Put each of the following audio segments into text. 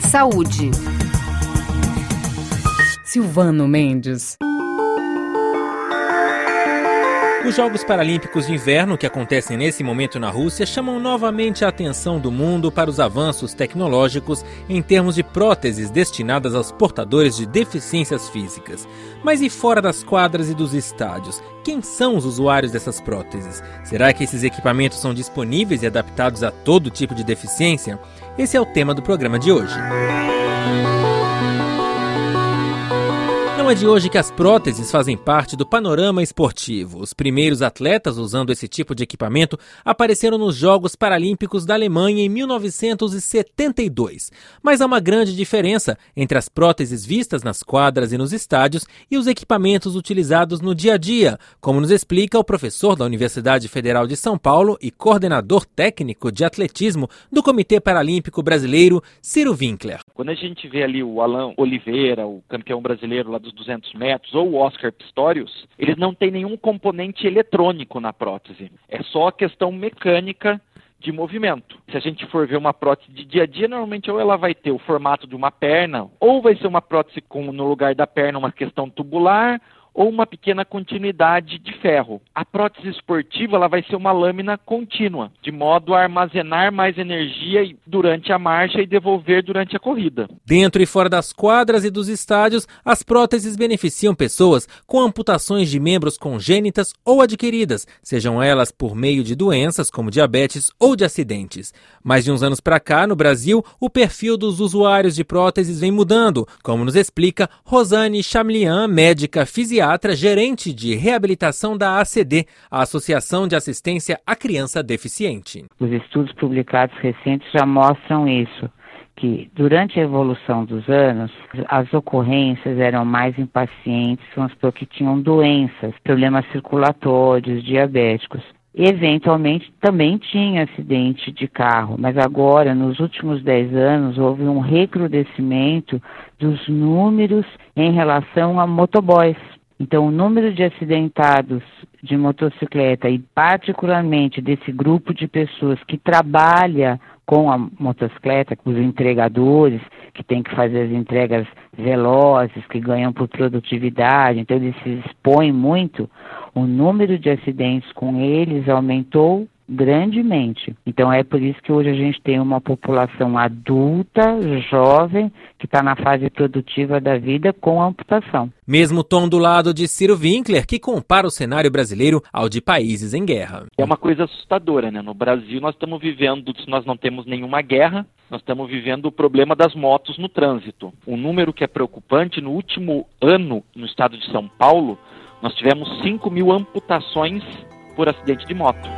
Saúde. Silvano Mendes. Os Jogos Paralímpicos de Inverno, que acontecem nesse momento na Rússia, chamam novamente a atenção do mundo para os avanços tecnológicos em termos de próteses destinadas aos portadores de deficiências físicas. Mas e fora das quadras e dos estádios? Quem são os usuários dessas próteses? Será que esses equipamentos são disponíveis e adaptados a todo tipo de deficiência? Esse é o tema do programa de hoje. Não é de hoje que as próteses fazem parte do panorama esportivo. Os primeiros atletas usando esse tipo de equipamento apareceram nos Jogos Paralímpicos da Alemanha em 1972. Mas há uma grande diferença entre as próteses vistas nas quadras e nos estádios e os equipamentos utilizados no dia a dia, como nos explica o professor da Universidade Federal de São Paulo e coordenador técnico de atletismo do Comitê Paralímpico Brasileiro, Ciro Winkler. Quando a gente vê ali o Alan Oliveira, o campeão brasileiro lá dos 200 metros, ou o Oscar Pistorius, eles não têm nenhum componente eletrônico na prótese. É só a questão mecânica de movimento. Se a gente for ver uma prótese de dia a dia, normalmente ou ela vai ter o formato de uma perna, ou vai ser uma prótese com no lugar da perna uma questão tubular, ou uma pequena continuidade de ferro. A prótese esportiva ela vai ser uma lâmina contínua, de modo a armazenar mais energia durante a marcha e devolver durante a corrida. Dentro e fora das quadras e dos estádios, as próteses beneficiam pessoas com amputações de membros congênitas ou adquiridas, sejam elas por meio de doenças como diabetes ou de acidentes. Mas de uns anos para cá, no Brasil, o perfil dos usuários de próteses vem mudando, como nos explica Rosane Chamlian, médica fisiatra, gerente de reabilitação da ACD, a Associação de Assistência à Criança Deficiente. Os estudos publicados recentes já mostram isso, que durante a evolução dos anos, as ocorrências eram mais em pacientes que tinham doenças, problemas circulatórios, diabéticos. Eventualmente também tinha acidente de carro, mas agora, nos últimos 10 anos, houve um recrudescimento dos números em relação a motoboys. Então, o número de acidentados de motocicleta e particularmente desse grupo de pessoas que trabalha com a motocicleta, com os entregadores, que tem que fazer as entregas velozes, que ganham por produtividade, então eles se expõem muito, o número de acidentes com eles aumentou grandemente. Então é por isso que hoje a gente tem uma população adulta, jovem, que está na fase produtiva da vida com amputação. Mesmo tom do lado de Ciro Winkler, que compara o cenário brasileiro ao de países em guerra. É uma coisa assustadora, né? No Brasil nós estamos vivendo, se nós não temos nenhuma guerra, nós estamos vivendo o problema das motos no trânsito. Um número que é preocupante, no último ano, no estado de São Paulo, nós tivemos 5.000 amputações por acidente de moto.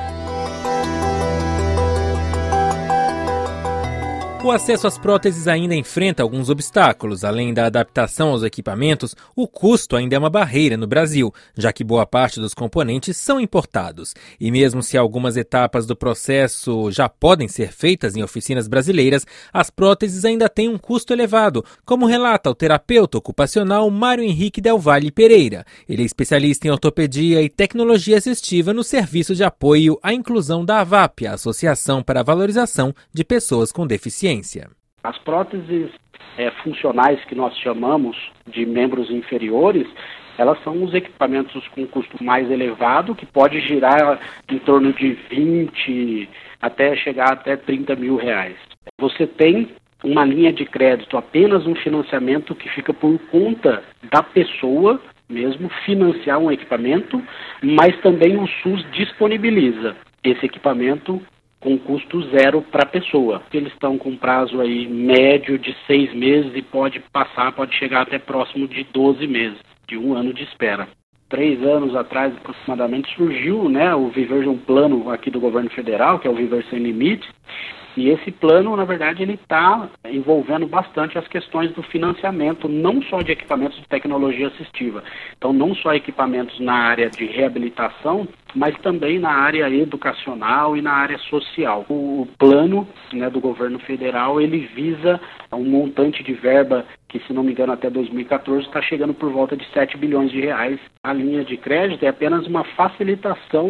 O acesso às próteses ainda enfrenta alguns obstáculos. Além da adaptação aos equipamentos, o custo ainda é uma barreira no Brasil, já que boa parte dos componentes são importados. E mesmo se algumas etapas do processo já podem ser feitas em oficinas brasileiras, as próteses ainda têm um custo elevado, como relata o terapeuta ocupacional Mário Henrique Del Valle Pereira. Ele é especialista em ortopedia e tecnologia assistiva no Serviço de Apoio à Inclusão da AVAP, a Associação para a Valorização de Pessoas com Deficiência. As próteses funcionais que nós chamamos de membros inferiores, elas são os equipamentos com custo mais elevado, que pode girar em torno de 20 até chegar até 30 mil reais. Você tem uma linha de crédito, apenas um financiamento que fica por conta da pessoa mesmo financiar um equipamento, mas também o SUS disponibiliza esse equipamento com custo zero para a pessoa. Eles estão com prazo aí médio de 6 meses e pode chegar até próximo de 12 meses, de 1 ano de espera. 3 anos atrás, aproximadamente, surgiu o Viver de um plano aqui do governo federal, que é o Viver Sem Limite, e esse plano, na verdade, ele está envolvendo bastante as questões do financiamento, não só de equipamentos de tecnologia assistiva. Então, não só equipamentos na área de reabilitação, mas também na área educacional e na área social. O plano do governo federal, ele visa um montante de verba que, se não me engano, até 2014 está chegando por volta de 7 bilhões de reais. A linha de crédito é apenas uma facilitação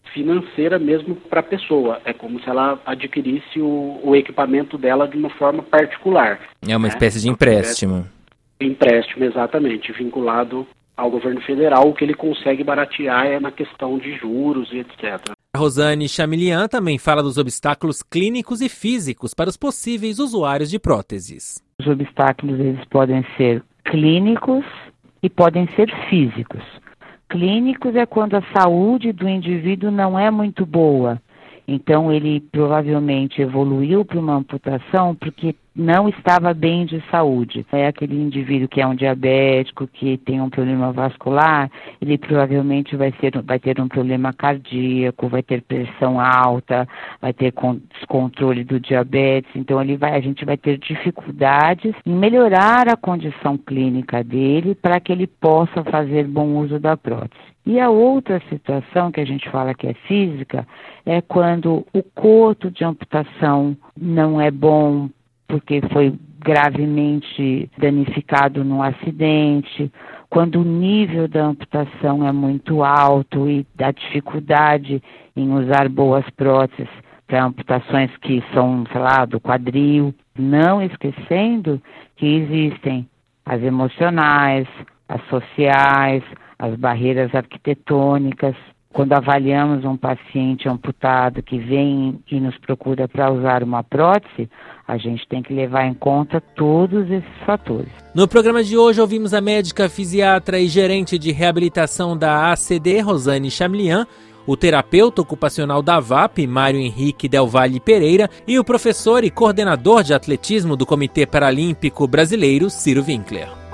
financeira mesmo para a pessoa. É como se ela adquirisse o equipamento dela de uma forma particular. É uma espécie de empréstimo. Empréstimo, exatamente, vinculado ao governo federal. O que ele consegue baratear é na questão de juros e etc. A Rosane Chamilian também fala dos obstáculos clínicos e físicos para os possíveis usuários de próteses. Os obstáculos eles podem ser clínicos e podem ser físicos. Clínicos é quando a saúde do indivíduo não é muito boa. Então, ele provavelmente evoluiu para uma amputação porque não estava bem de saúde. É aquele indivíduo que é um diabético, que tem um problema vascular, ele provavelmente vai ter um problema cardíaco, vai ter pressão alta, vai ter descontrole do diabetes. Então, a gente vai ter dificuldades em melhorar a condição clínica dele para que ele possa fazer bom uso da prótese. E a outra situação que a gente fala que é física é quando o coto de amputação não é bom porque foi gravemente danificado num acidente, quando o nível da amputação é muito alto e a dificuldade em usar boas próteses para amputações que são, do quadril, não esquecendo que existem as emocionais, as sociais, as barreiras arquitetônicas. Quando avaliamos um paciente amputado que vem e nos procura para usar uma prótese, a gente tem que levar em conta todos esses fatores. No programa de hoje ouvimos a médica fisiatra e gerente de reabilitação da ACD, Rosane Chamilian, o terapeuta ocupacional da VAP, Mário Henrique Del Valle Pereira, e o professor e coordenador de atletismo do Comitê Paralímpico Brasileiro, Ciro Winkler.